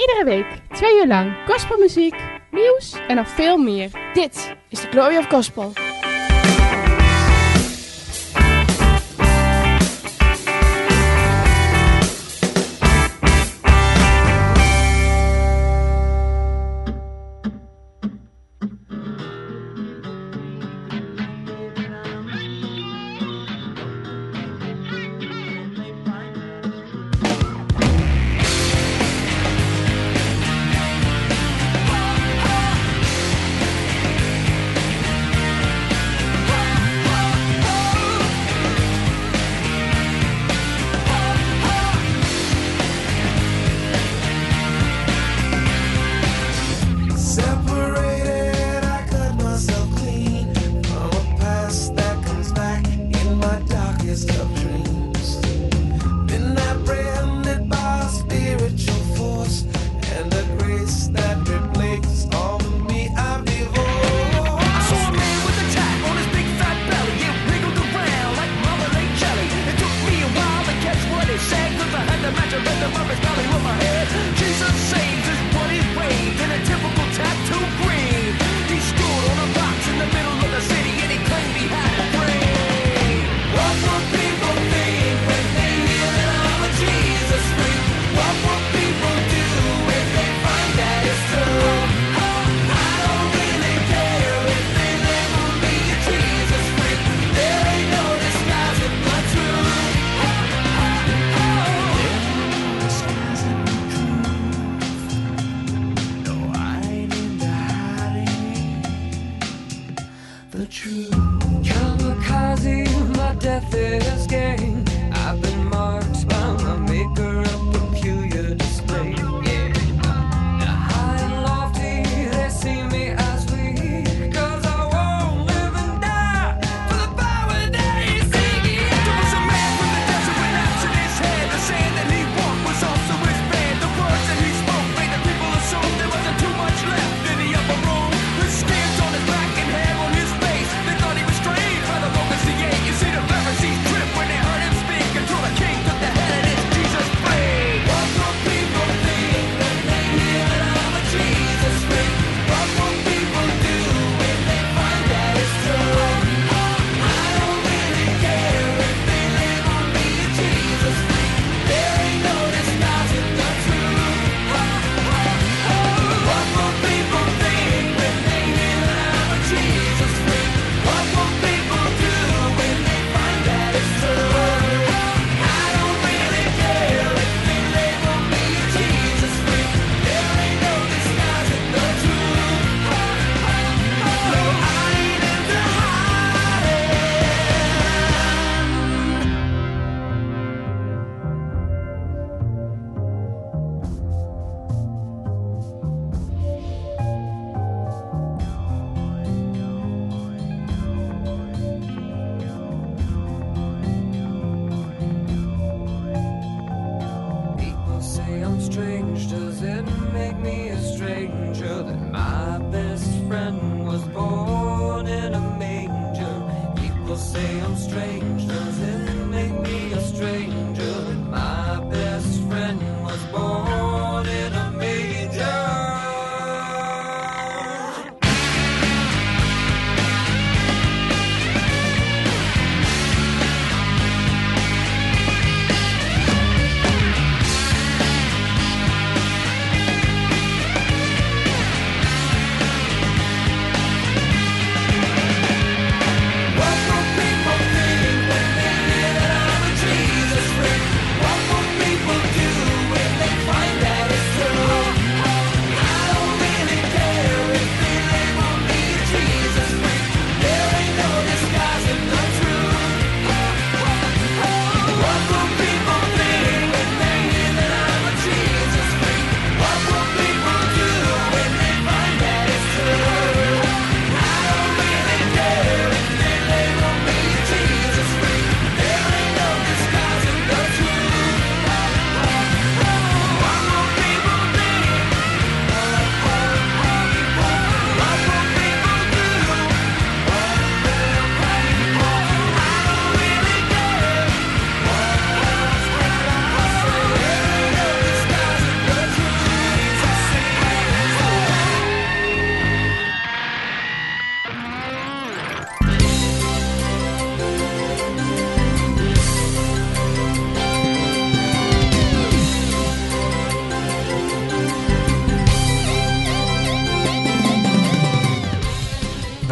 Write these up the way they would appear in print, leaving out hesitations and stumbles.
Iedere week, 2 uur lang, gospelmuziek, nieuws en nog veel meer. Dit is de Glory of Gospel.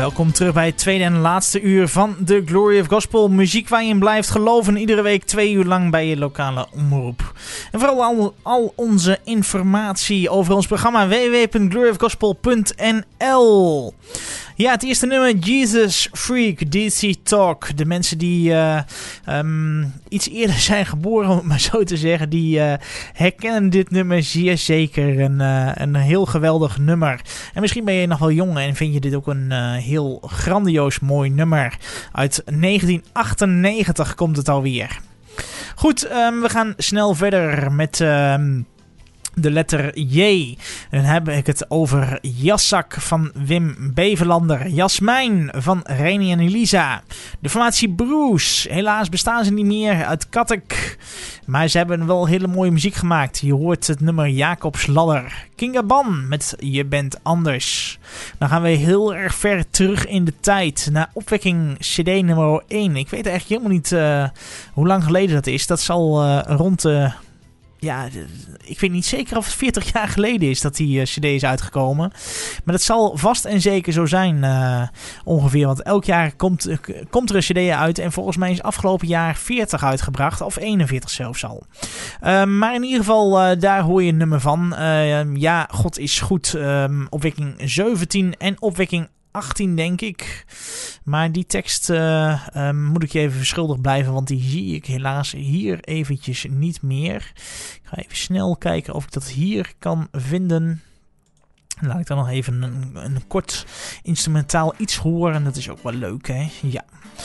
Welkom terug bij het tweede en laatste uur van The Glory of Gospel. Muziek waar je in blijft geloven. Iedere week 2 uur lang bij je lokale omroep. En vooral al onze informatie over ons programma www.gloryofgospel.nl. Ja, het eerste nummer, Jesus Freak, DC Talk. De mensen die iets eerder zijn geboren, om het maar zo te zeggen, die herkennen dit nummer zeer zeker. Een heel geweldig nummer. En misschien ben je nog wel jong en vind je dit ook een heel grandioos mooi nummer. Uit 1998 komt het alweer. Goed, we gaan snel verder met de letter J. Dan heb ik het over Jassak van Wim Beverlander. Jasmijn van Reni en Elisa. De formatie Bruce. Helaas bestaan ze niet meer, uit Kattek. Maar ze hebben wel hele mooie muziek gemaakt. Je hoort het nummer Jacobs Ladder. Kinga Ban met Je bent anders. Dan gaan we heel erg ver terug in de tijd. Naar Opwekking CD nummer 1. Ik weet eigenlijk helemaal niet hoe lang geleden dat is. Dat zal rond de... Ja, ik weet niet zeker of het 40 jaar geleden is dat die cd is uitgekomen. Maar dat zal vast en zeker zo zijn ongeveer. Want elk jaar komt er een cd uit. En volgens mij is afgelopen jaar 40 uitgebracht. Of 41 zelfs al. Maar in ieder geval, daar hoor je een nummer van. Ja, God is goed. Opwekking 17 en opwekking 18 denk ik. Maar die tekst moet ik je even verschuldigd blijven. Want die zie ik helaas hier eventjes niet meer. Ik ga even snel kijken of ik dat hier kan vinden. Laat ik dan nog even een kort instrumentaal iets horen. Dat is ook wel leuk, hè? Ja.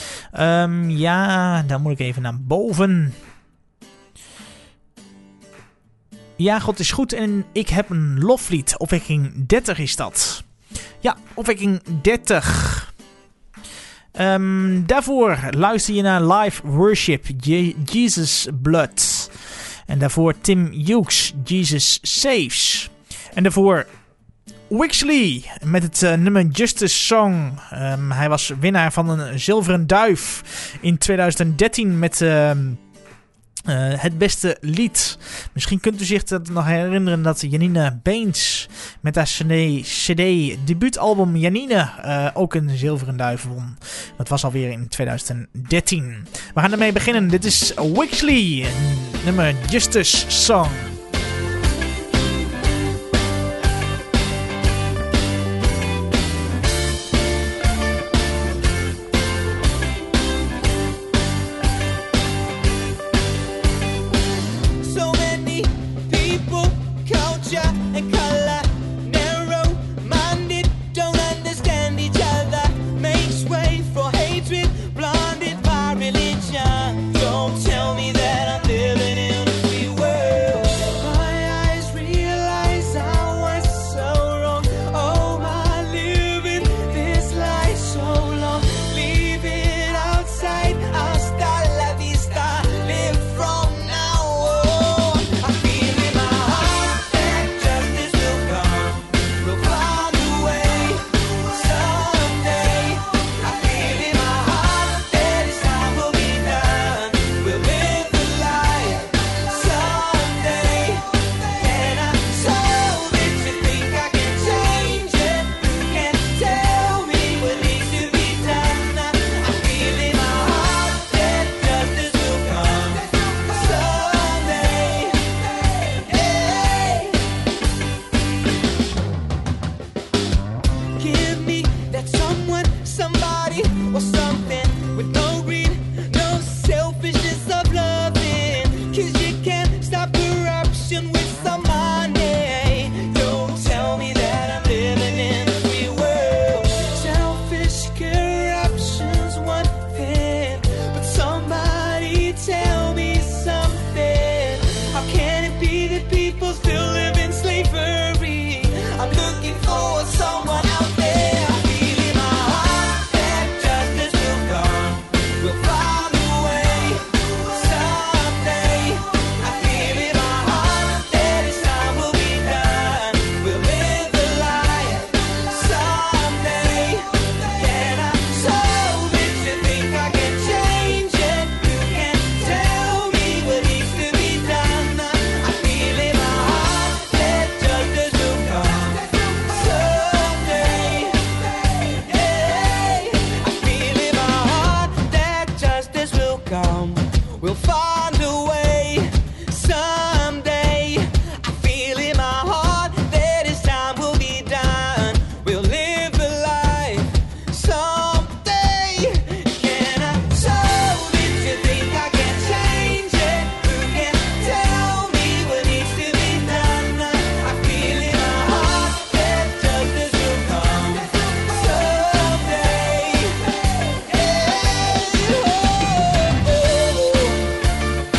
Ja, dan moet ik even naar boven. Ja, God is goed en ik heb een loflied. Opwekking 30 is dat. Ja, Opwekking 30. Daarvoor luister je naar Live Worship, Jesus Blood. En daarvoor Tim Hughes, Jesus Saves. En daarvoor Wixley met het nummer Justice Song. Hij was winnaar van een zilveren duif in 2013 met... het beste lied. Misschien kunt u zich dat nog herinneren dat Janine Beens met haar CD debuutalbum Janine ook een zilveren duif won. Dat was alweer in 2013. We gaan ermee beginnen. Dit is Wixley, nummer Justice Song. Don't tell me that I'm living in a free world. we'll find a way someday. I feel in my heart that it's time we'll be done. We'll live the life someday. Can I solve it? You think I can change it? Who can tell me what needs to be done? I feel in my heart that justice will come someday. Hey, oh, oh, oh.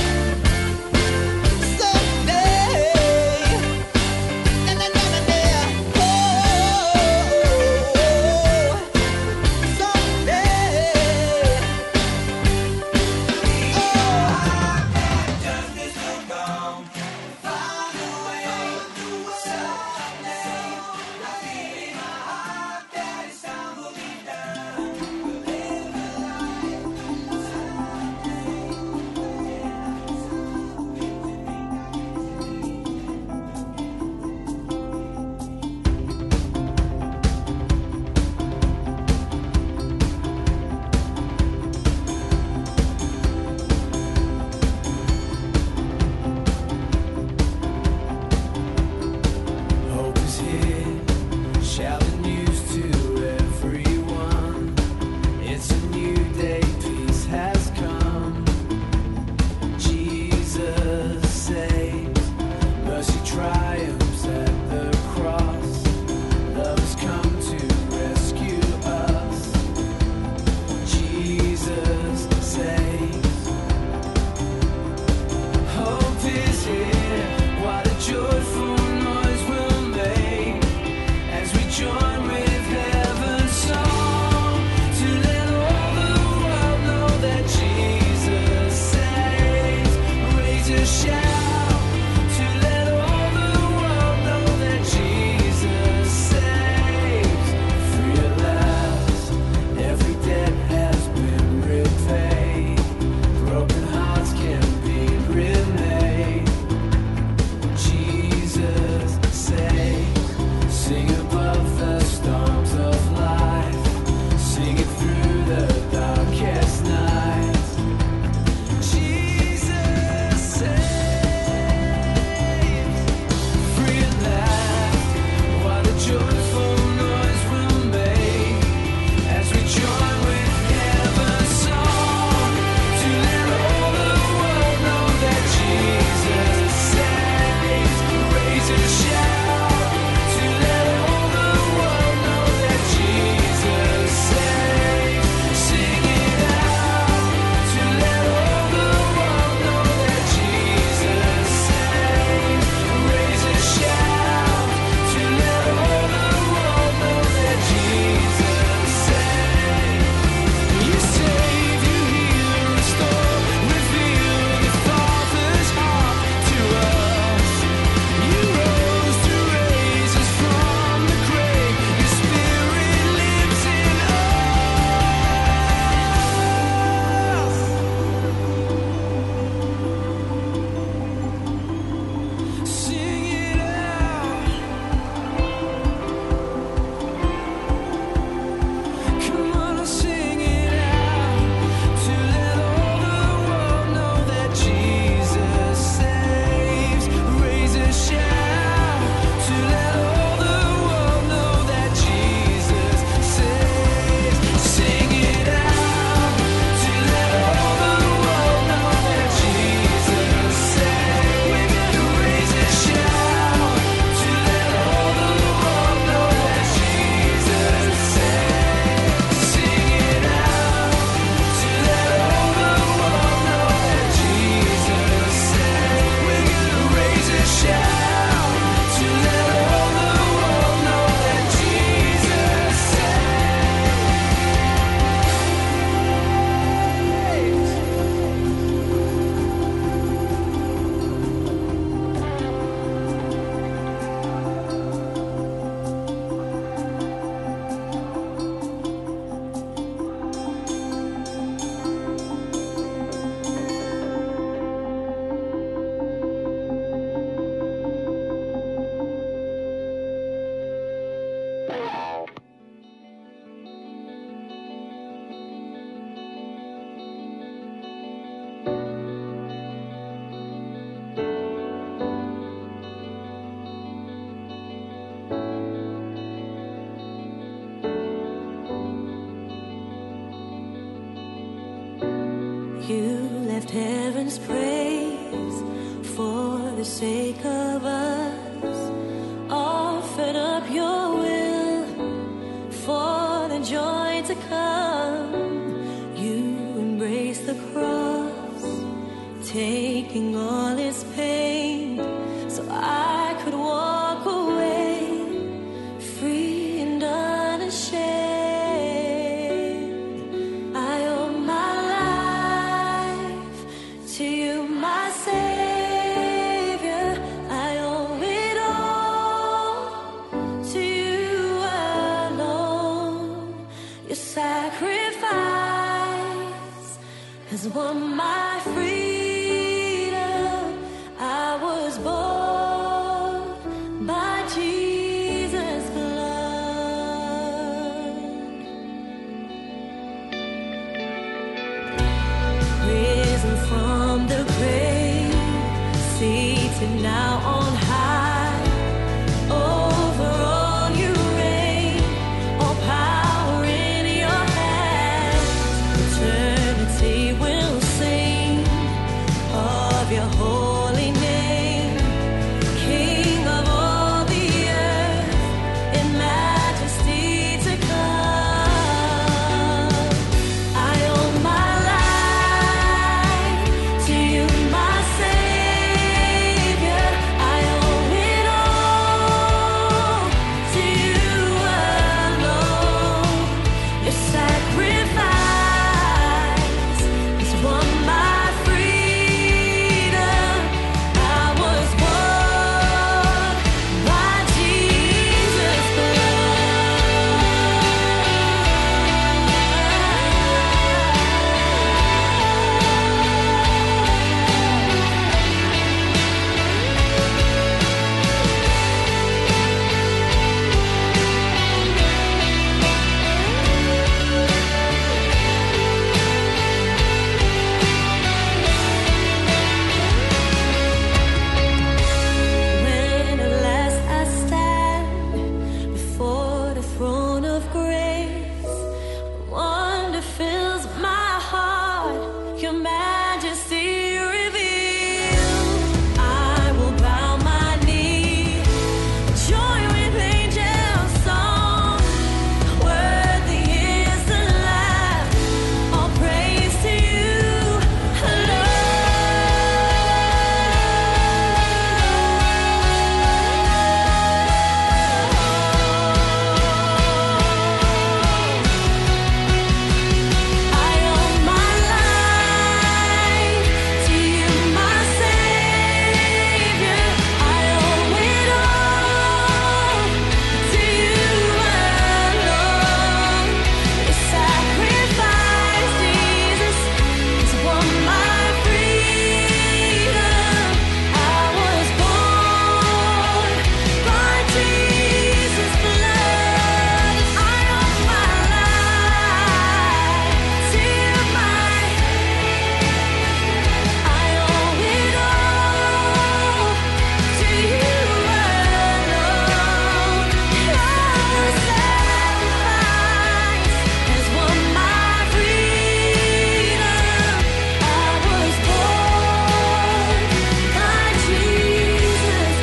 You left heaven's praise for the sake of us, offered up your will for the joy to come. You embraced the cross, taking all its pain, so I could walk away free and unashamed. I owe my life to you, my Savior. I owe it all to you alone. Your sacrifice has won my freedom. I was bought by Jesus' blood. Risen from the grave, seated now on high, over all you reign, all power in your hands. Eternity will sing of your holy name, King of all the earth, in majesty to come. I owe my life to you, my Savior. I owe it all to you alone. Your sacrifice has won my freedom. I was bought by Jesus' When at last I stand before the throne of grace, wonder fills my heart, your majesty revealed. I will bow my knee, join with angels' song. Worthy is the Lamb, all praise to you I owe my life to you, my Savior. I owe it all to you alone. Your sacrifice, Jesus, has won my freedom. I was born by Jesus' blood. I owe my life to you, I owe it all to you alone. Your sacrifice has won my freedom. I was born by Jesus'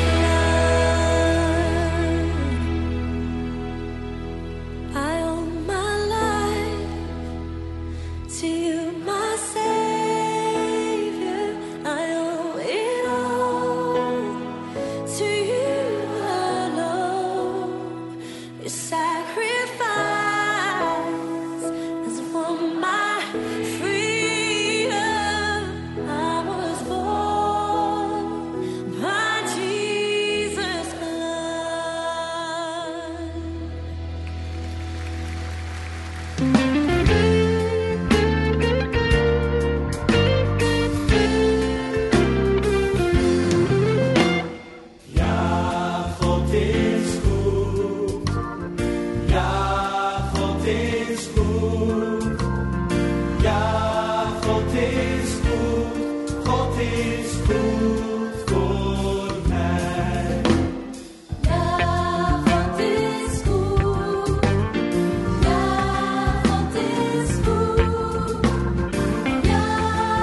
blood. I owe my life to you, my Savior. I owe it all to you alone. Your sacrifice has won my freedom. I was born by Jesus' blood. Ja, God is goed. Ja, God is goed. Ja, God is goed. God is goed voor mij. Ja, God is goed. Ja, God is goed. Ja,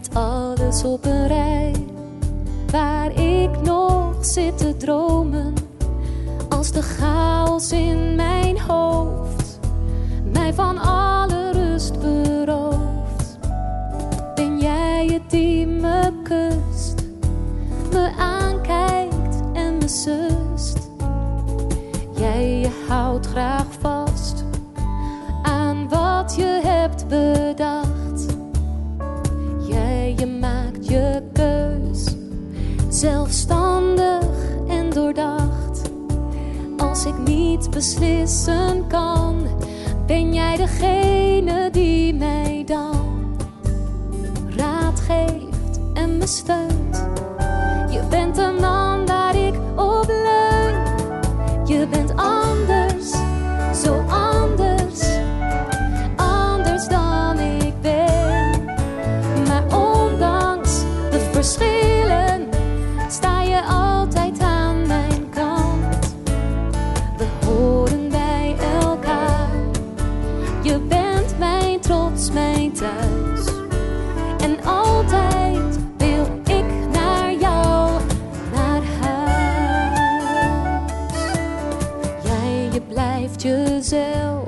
hebt alles op een rij, waar ik nog zit te dromen. Als de chaos in mijn hoofd mij van alle rust berooft, ben jij het die me kust, me aankijkt en me sust. Jij je houdt graag vast aan wat je hebt bedacht. Jij je maakt je keus, zelfstandig en doordacht. Als ik niet beslissen kan, ben jij degene die mij dan raad geeft en me steunt. Je bent de man waar ik op leun. Je bent anders, zo anders, anders dan ik ben. Maar ondanks de verschillen sta je altijd aan mijn kant. We horen bij elkaar. Je bent mijn trots, mijn thuis. En altijd wil ik naar jou, naar huis. Jij, je blijft jezelf,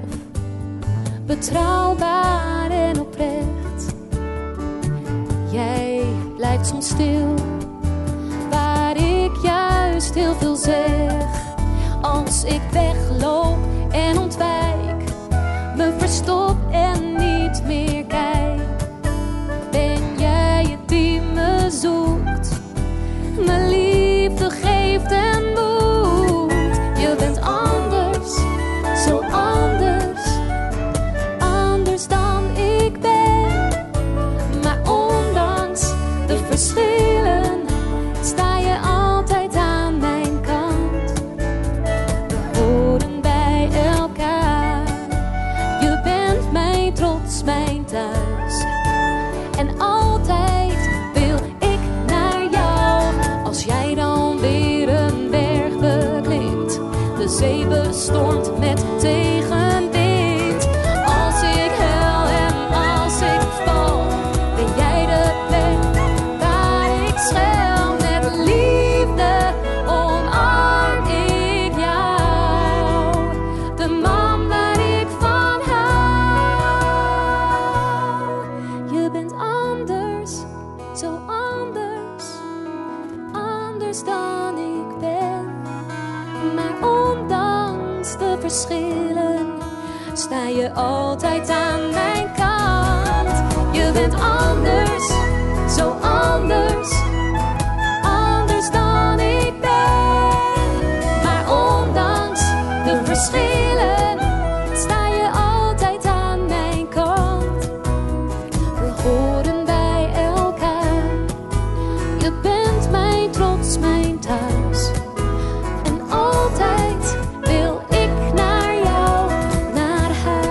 betrouwbaar en oprecht. Jij blijft soms stil, waar ik juist heel veel zeg. Als ik wegloop en ontwijk, me verstop en niet meer kijk, ben jij het die me zoekt, me liefde geeft en moed. Je bent anders, zo anders, anders dan ik ben. Maar ondanks de verschillen sta je altijd aan mijn kant. We horen bij elkaar. Je bent mijn trots, mijn thuis. En altijd wil ik naar jou. Als jij dan weer een berg beklimt, de zee bestormt met tegenwind. Als ik huil en als ik val, ben jij de plek waar ik schuil. Met liefde omarm ik jou, de man waar ik van hou. Je bent anders, zo anders, anders dan ik ben. Maar ondanks de verschillen sta je altijd aan mijn kant. Je bent anders, zo anders, anders dan ik ben. Maar ondanks de verschillen sta je altijd aan mijn kant. We horen bij elkaar. Je bent mijn trots, mijn thuis. En altijd wil ik naar jou, naar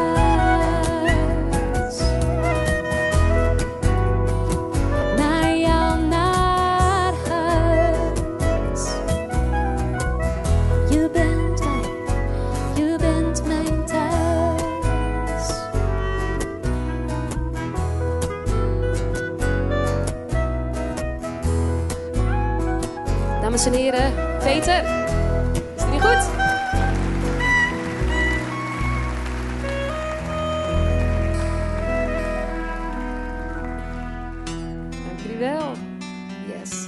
huis. Naar jou, naar huis. Je bent mijn thuis. Dames en heren, Peter, is het niet goed? Dank jullie wel. Yes.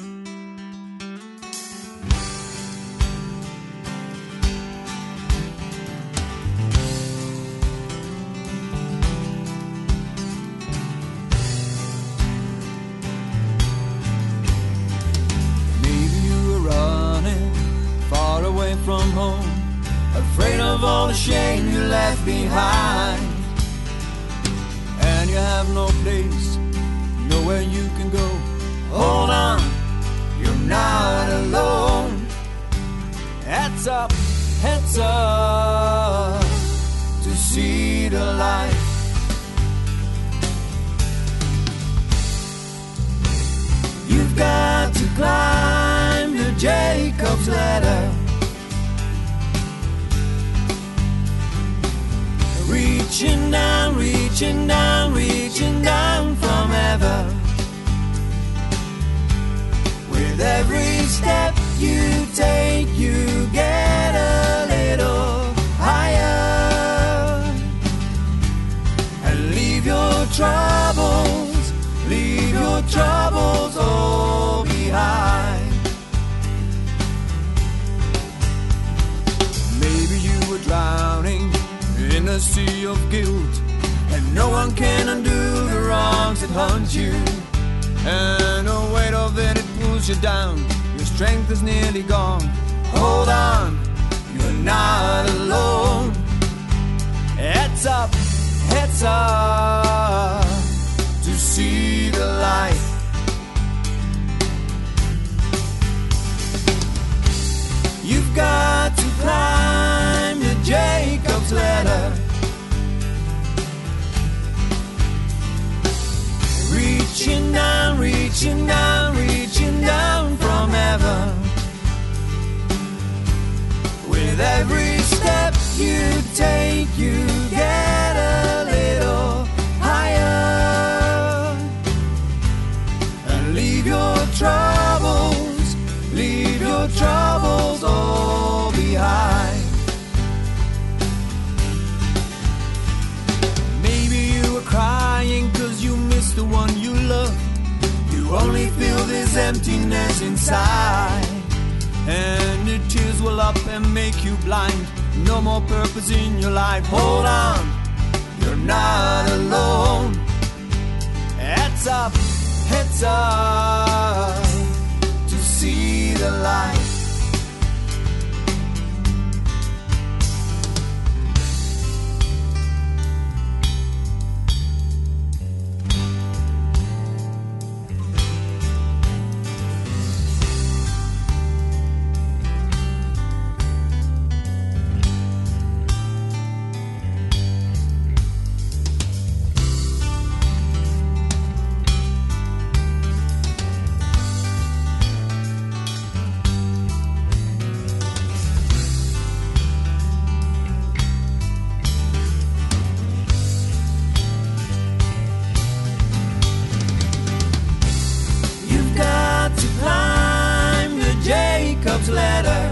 Maybe you were running far away from home, afraid of all the shame you left behind. And you have no place, nowhere you can go. Hold on, you're not alone. Heads up to see the light. You've got to climb the Jacob's ladder, reaching down, reaching down, reaching down from heaven. With every step you take, you get a little higher. And leave your troubles all behind. Maybe you were drowning in a sea of guilt, and no one can undo the wrongs that haunt you. And the weight of it pulls you down. Your strength is nearly gone. Hold on, you're not alone. Heads up to see the light. You've got to climb the Jacob's ladder. Reaching down, reaching down, reaching down from heaven. With every step you take, you get a little higher. And leave your troubles all behind. Maybe you were crying 'cause you missed the one you love. You only feel this emptiness inside, and the tears will up and make you blind. No more purpose in your life. Hold on, you're not alone. Heads up to see the light. Ladder.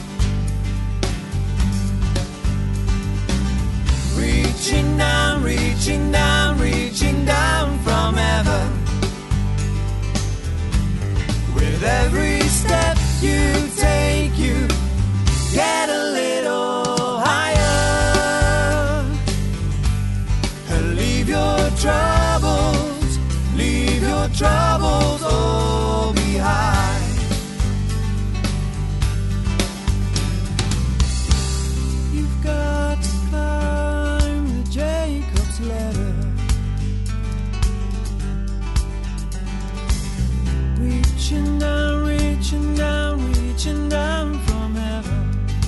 Reaching down, reaching down, reaching down from heaven. With every step you take, you get a little higher. And leave your troubles all behind. Reaching down, reaching down, reaching down from heaven.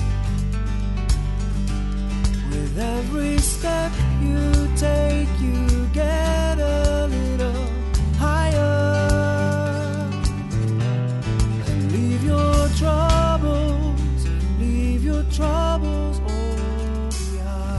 With every step you take, you get a little higher. And leave your troubles all behind.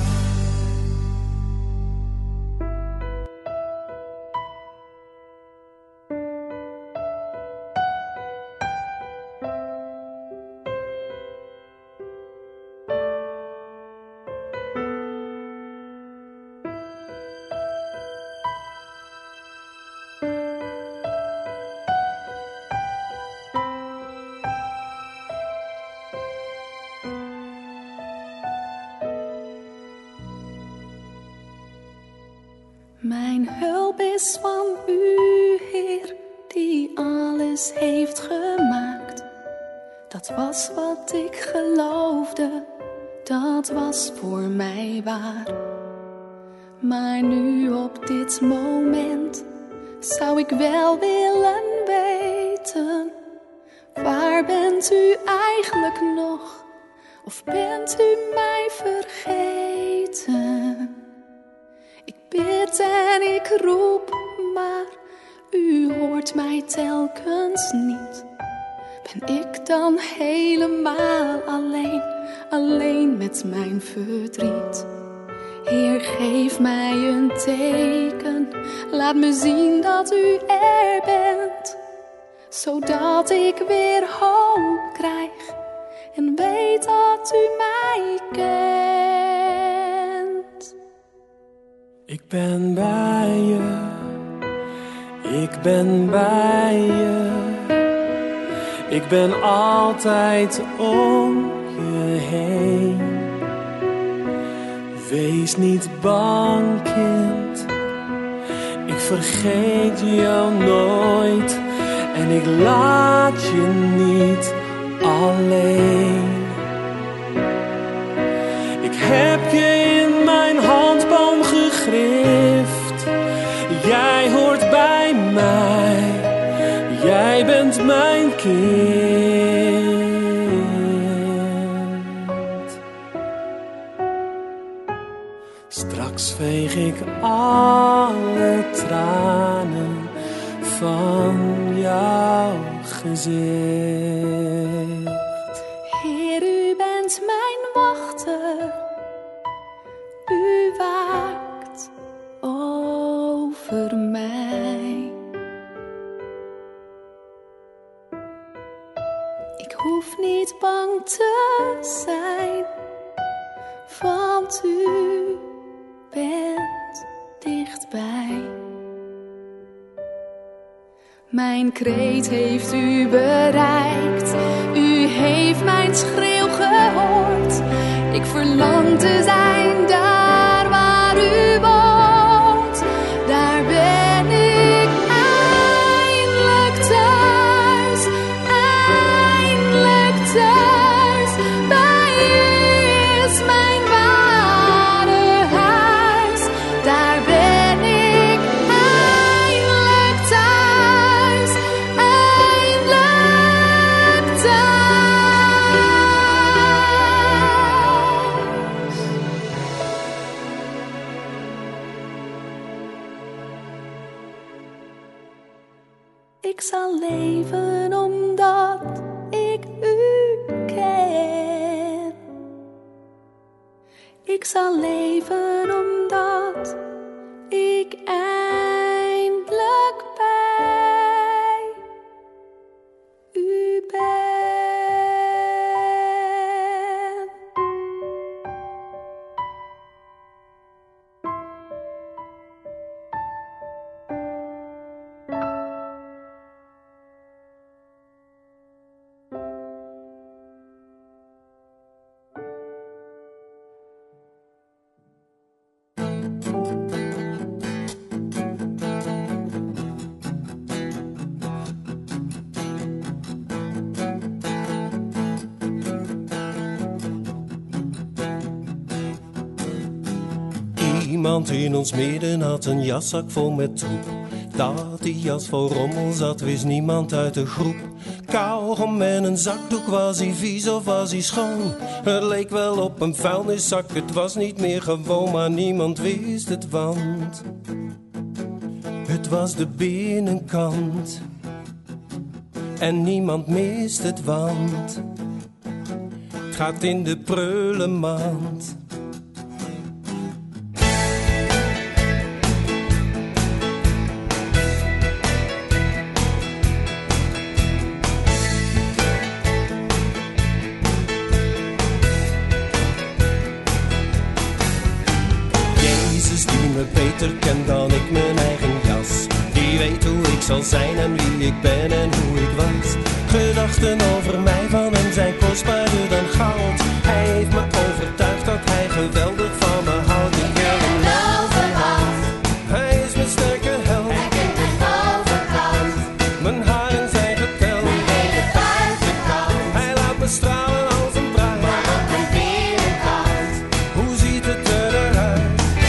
Mijn hulp is van u, Heer, die alles heeft gemaakt. Dat was wat ik geloofde, dat was voor mij waar. Maar nu op dit moment zou ik wel willen weten: waar bent u eigenlijk nog? Of bent u mij vergeten? Ik bid en ik roep, maar u hoort mij telkens niet. Ben ik dan helemaal alleen met mijn verdriet? Heer, geef mij een teken, laat me zien dat u er bent. zodat ik weer hoop krijg en weet dat u mij kent. Ik ben bij je, ik ben bij je, ik ben altijd om je heen. Wees niet bang, kind, ik vergeet jou nooit en ik laat je niet alleen. Ik heb je in mijn handpalm gegrift, jij hoort bij mij, jij bent mijn kind. Straks veeg ik alle tranen van jouw gezicht. Heer, u bent mijn wachter, u waakt over mij. Ik hoef niet bang te zijn, want u bent dichtbij. Mijn kreet heeft u bereikt, u heeft mijn schreeuw gehoord. Ik verlang te zijn daar waar u woont. Daar ben ik eindelijk thuis, eindelijk thuis. Bij u is mijn ware huis. Daar ben ik eindelijk thuis, eindelijk thuis. Ik zal leven omdat ik u ken. Ik zal leven omdat ik eindelijk bij u ben. Iemand in ons midden had een jaszak vol met troep. Dat die jas vol rommel zat, wist niemand uit de groep. Kauwgom en een zakdoek, was hij vies of was hij schoon? Het leek wel op een vuilniszak, het was niet meer gewoon, maar niemand wist het, want het was de binnenkant. En niemand mist het, want het gaat in de prullenmand. Beter ken dan ik mijn eigen jas. Die weet hoe ik zal zijn en wie ik ben en hoe ik was. Gedachten over mij van hem zijn kostbaarder dan goud. Hij heeft me overtuigd dat hij geweldig van me houdt. Ik wil hem overhand. Hij is mijn sterke held. Hij kent mijn overkant. Mijn haren zijn geteld. Mijn hele buitenkant. Hij laat me stralen als een bruid. Maar op mijn binnenkant. Hoe ziet het eruit?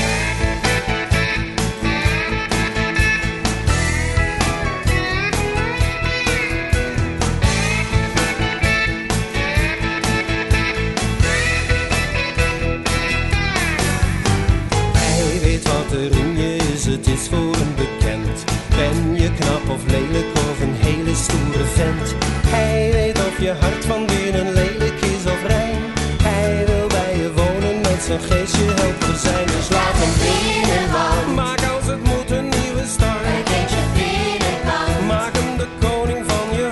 Het is voor hem bekend. Ben je knap of lelijk of een hele stoere vent? Hij weet of je hart van binnen lelijk is of rein. Hij wil bij je wonen, met zijn geestje helper zijn. Dus laat hem binnen, want maak als het moet een nieuwe start. Hij weet je binnenkant. Maak hem de koning van je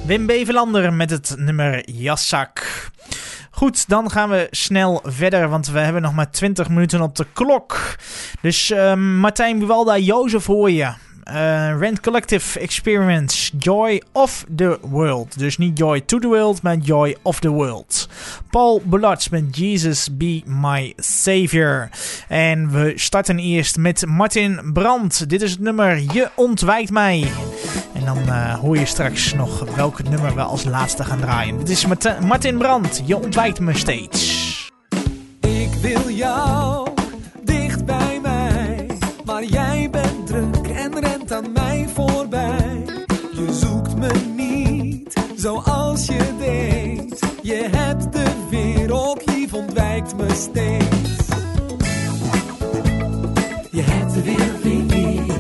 Wim Bevelander met het nummer Jassak. Goed, dan gaan we snel verder, want we hebben nog maar 20 minuten op de klok. Dus Martijn Buwalda, Jozef hoor je. Rent Collective Experience, Joy of the World. Dus niet Joy to the World, maar Joy of the World. Paul Boulards met Jesus Be My Savior. En we starten eerst met Martin Brandt. Dit is het nummer Je Ontwijkt Mij. En dan hoor je straks nog welk nummer we als laatste gaan draaien. Dit is Martin Brandt, Je Ontwijkt Me Steeds. Ik wil jou dicht bij mij, maar jij bent druk en rent aan mij voorbij. Je zoekt me niet zoals je deed. Je hebt de wereld lief, ontwijkt me steeds. Je hebt de wereld lief,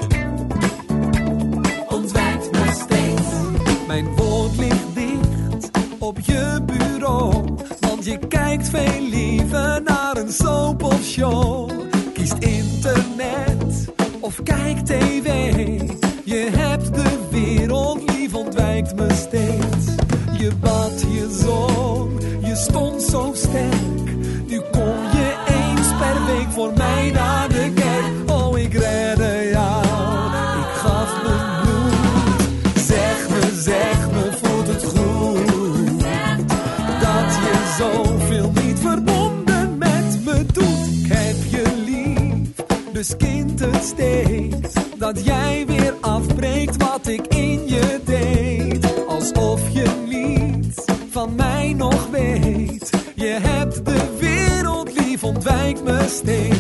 ontwijkt me steeds. Mijn woord ligt dicht op je bureau, want je kijkt veel liever naar een soap of show. Kiest internet of kijk tv. Je hebt de wereld lief, ontwijkt me steeds. Je bad, je zong, je stond zo sterk. Nu kom je eens per week voor mij naar de kerk. Oh, ik redde jou, ik gaf mijn bloed. Zeg me, voelt het goed dat je zoveel niet verbonden met me doet. Ik heb je lief, dus kind het steeds. Dat jij weer afbreekt wat ik in je deed. Alsof je niets van mij nog weet. Je hebt de wereld lief, ontwijkt me steeds.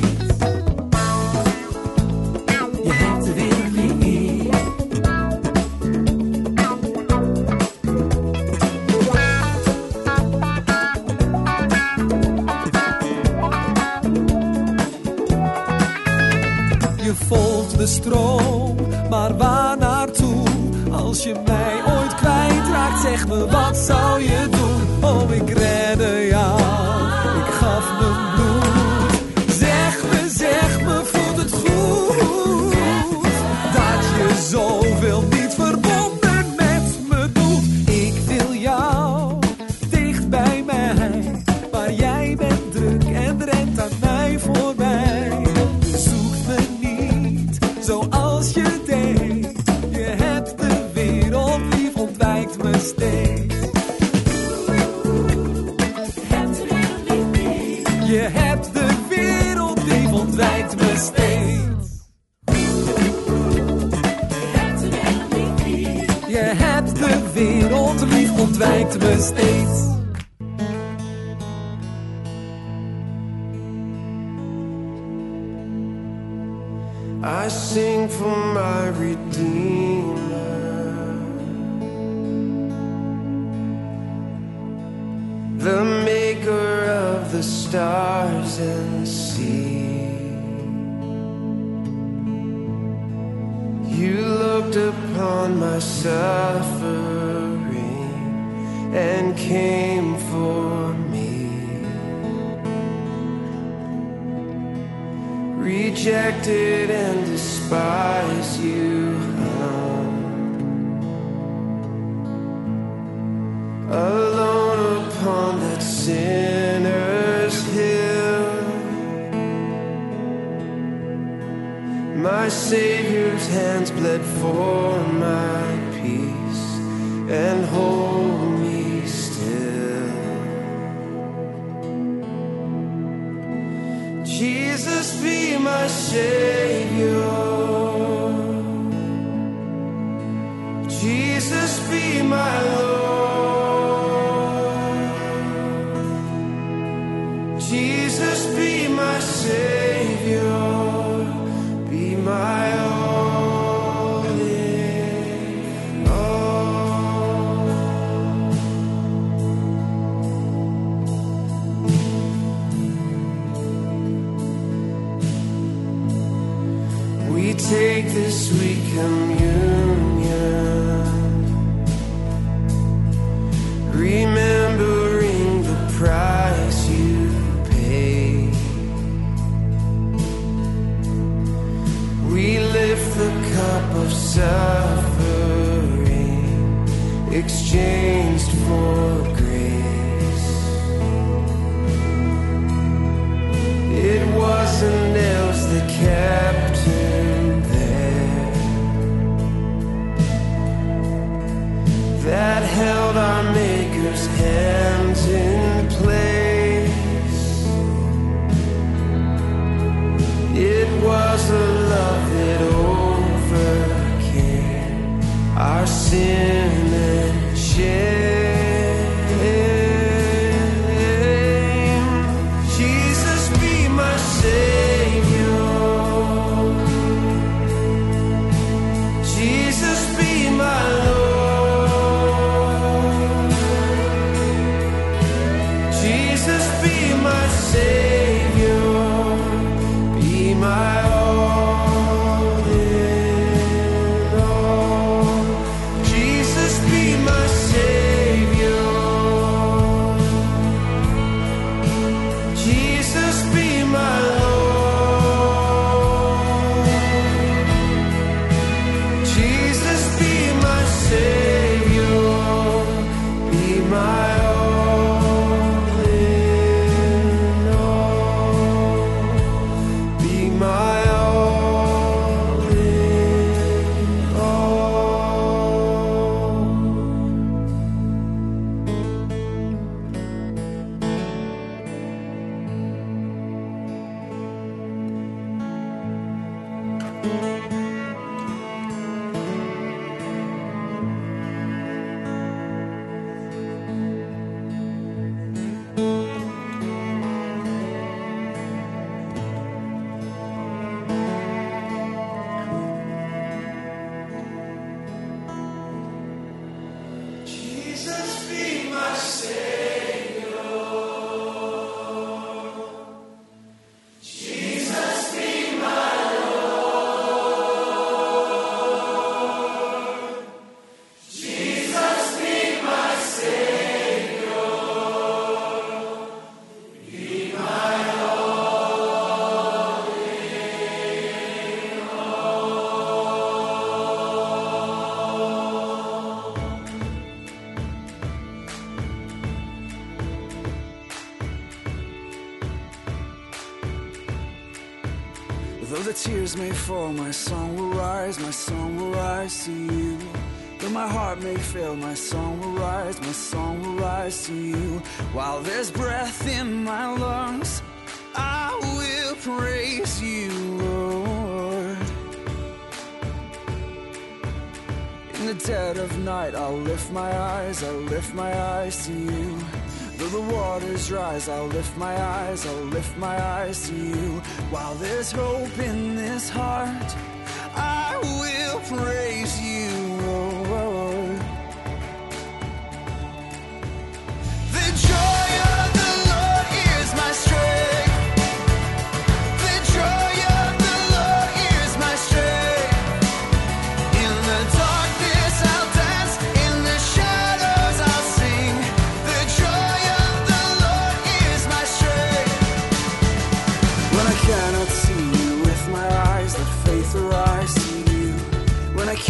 Je hebt de wereld lief. Je volgt de stroom, maar waar naartoe? Als je mij ooit kwijtraakt, zeg me, wat zou je doen? Oh, ik redde jou, ik gaf mijn bloed. Zeg me, voelt het goed dat je zoveel niet verbonden met me doet? Ik wil jou dicht bij mij, maar jij bent druk en rent aan mij voorbij. Je zoekt me niet zoals je deed. Je hebt de wereld lief, ontwijkt me steeds. Je hebt de wereld lief, ontwijkt me steeds. Je hebt de wereld lief, ontwijkt me steeds. I sing for my Redeemer, the maker of the stars and the sea. You looked upon my suffering and came for me. Rejected and despised, you hung alone upon that sinner's hill. My Savior's hands bled for my peace and hold me still. Jesus, be my Savior. Jesus, be my Lord. Jesus, be my Savior. Be my all in all. We take this sweet communion, remembering the price you paid. We lift the cup of suffering exchanged for grace. It wasn't nails that kept him there, that held our Maker's hands in place. It was a love that overcame our sin and shame. Jesus, be my Savior. Jesus, be my Lord. Jesus, be my Savior. Be my all in all. Jesus, be my Savior. Jesus, be my Lord. Jesus, be my Savior. Be my all in all. Be my all in all. Jesus, be my Savior. Jesus, be my Lord. Jesus, be my Savior. Be my all in all. Though the tears may fall, my song will rise to you. Though my heart may fail, my song will rise to you. While there's breath in my lungs, I will praise you, Lord. In the dead of night, I'll lift my eyes to you. Though the waters rise, I'll lift my eyes to you. While there's hope in this heart, I will praise you, Lord. The joy of the Lord is my strength. The joy of the Lord is my strength. In the darkness I'll dance, in the shadows I'll sing. The joy of the Lord is my strength. When I cannot see you with my eyes, let faith arise to you. When I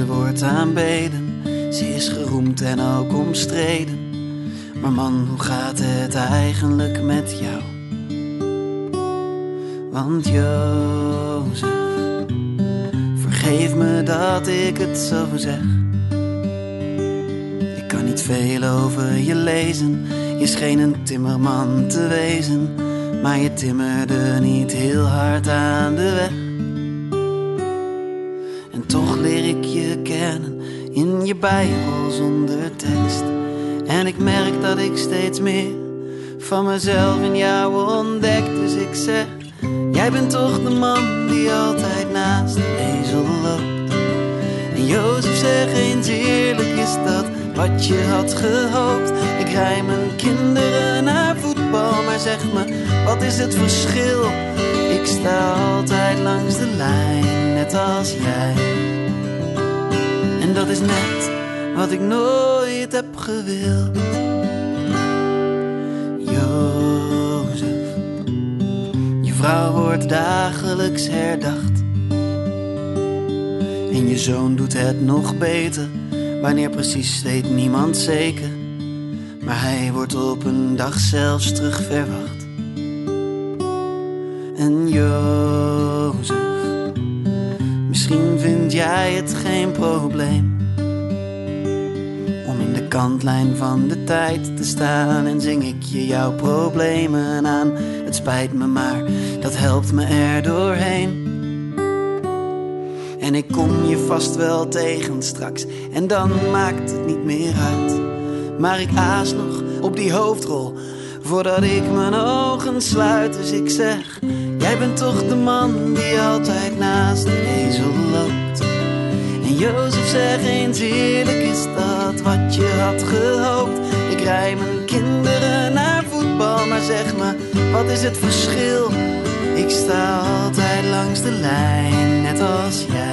ze wordt aanbeden. Ze is geroemd en ook omstreden. Maar man, hoe gaat het eigenlijk met jou? Want Jozef, vergeef me dat ik het zo zeg. Ik kan niet veel over je lezen. Je scheen een timmerman te wezen, maar je timmerde niet heel hard aan de weg. En toch leer ik je kennen in je Bijbel zonder tekst. En ik merk dat ik steeds meer van mezelf in jou ontdek. Dus ik zeg, jij bent toch de man die altijd naast de ezel loopt. En Jozef zegt eens eerlijk, is dat wat je had gehoopt? Ik rij mijn kinderen naar voetbal, maar zeg me, wat is het verschil? Ik sta altijd langs de lijn, net als jij. En dat is net wat ik nooit heb gewild. Jozef, je vrouw wordt dagelijks herdacht. En je zoon doet het nog beter. Wanneer precies weet niemand zeker. Maar hij wordt op een dag zelfs terug verwacht. En Jozef, misschien vind jij het geen probleem om in de kantlijn van de tijd te staan. En zing ik je jouw problemen aan. Het spijt me, maar dat helpt me er doorheen. En ik kom je vast wel tegen straks, en dan maakt het niet meer uit. Maar ik aas nog op die hoofdrol, voordat ik mijn ogen sluit. Dus ik zeg, jij bent toch de man die altijd naast de ezel loopt. En Jozef zegt eens eerlijk, is dat wat je had gehoopt? Ik rij mijn kinderen naar voetbal, maar zeg me, wat is het verschil? Ik sta altijd langs de lijn, net als jij.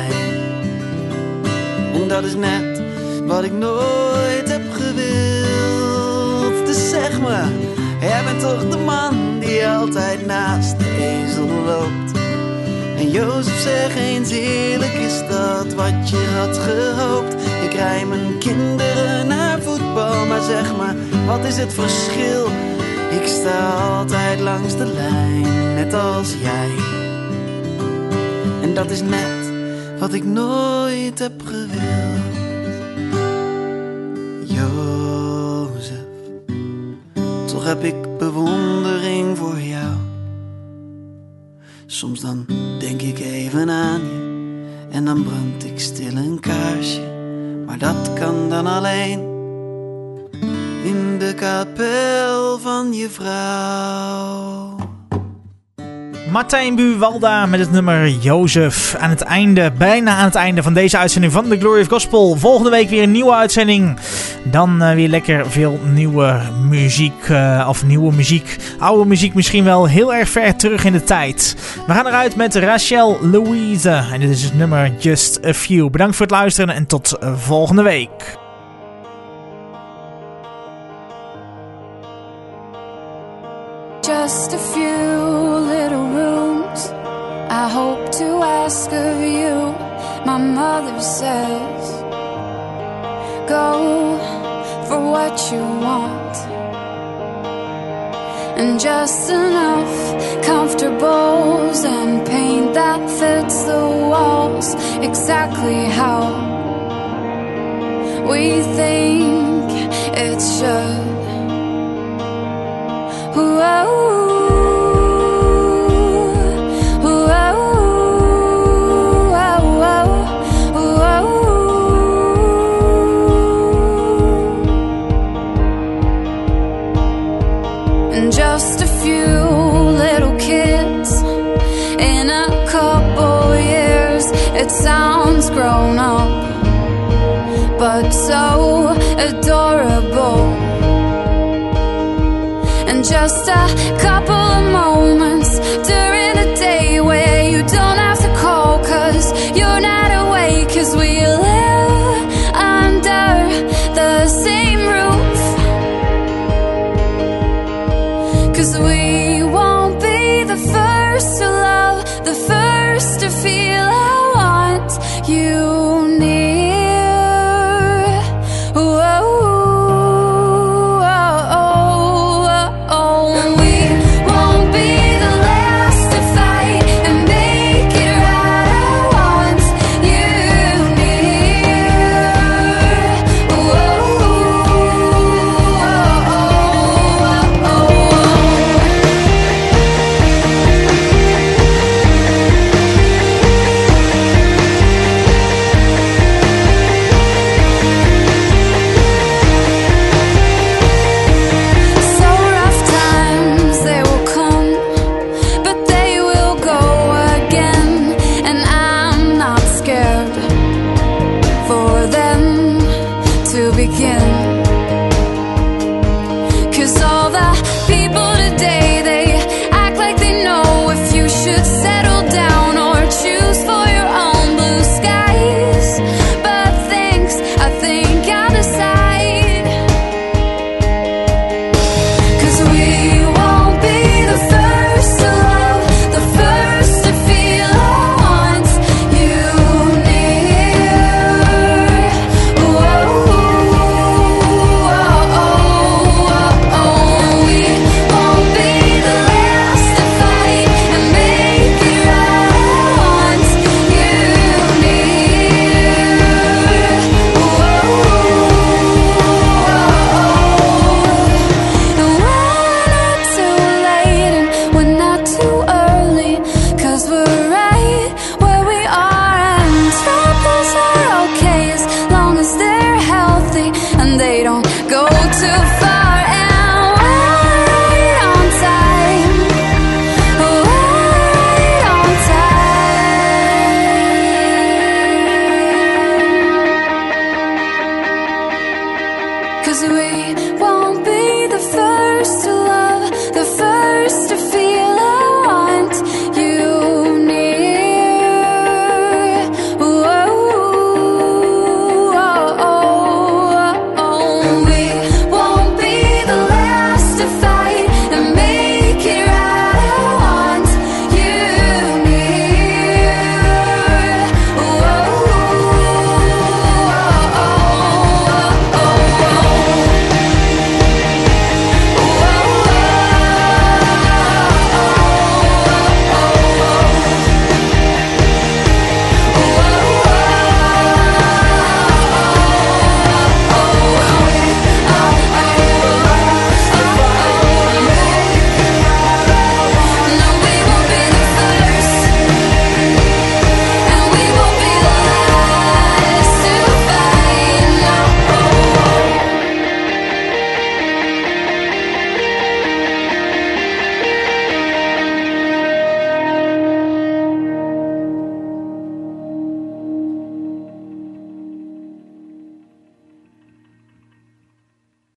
En dat is net wat ik nooit heb gewild. Dus zeg me, jij bent toch de man die altijd naast de ezel loopt. En Jozef zegt eens eerlijk, is dat wat je had gehoopt? Ik rij mijn kinderen naar voetbal, maar zeg me, wat is het verschil? Ik sta altijd langs de lijn, net als jij. En dat is net wat ik nooit heb gewild. Jozef, toch heb ik bewondering voor jou. Soms dan denk ik even aan je en dan brand ik stil een kaarsje. Maar dat kan dan alleen in de kapel van je vrouw. Martijn Buwalda met het nummer Jozef. Aan het einde, bijna aan het einde van deze uitzending van The Glory of Gospel. Volgende week weer een nieuwe uitzending. Dan weer lekker veel nieuwe muziek. Of nieuwe muziek. Oude muziek misschien wel heel erg ver terug in de tijd. We gaan eruit met Rachel Louise. En dit is het nummer Just a Few. Bedankt voor het luisteren en tot volgende week. Just a few little rooms I hope to ask of you. My mother says, go for what you want. And just enough comfortables and paint that fits the walls exactly how we think it should. And just a few little kids in a couple years, it sounds grown up, but so adorable. And just a couple of moments during the day where you don't have to call 'cause you're not awake, 'cause we live under the same roof, 'cause we won't be the first to love.